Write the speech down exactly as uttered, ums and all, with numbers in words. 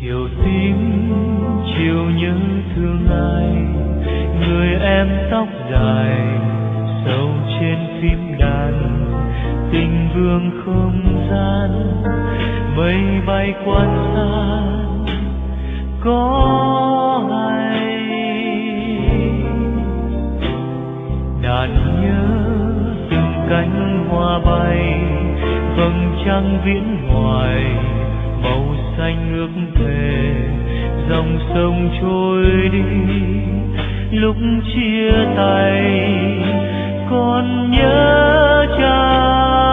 chiều tím chiều nhớ thương ai, người em tóc dài sâu trên phím đàn, tình vương không gian mây bay quan xa có hay. Đàn nhớ từng cánh hoa bay, vầng trăng viễn hoài màu xanh ước thề, dòng sông trôi đi lúc chia tay còn nhớ chăng.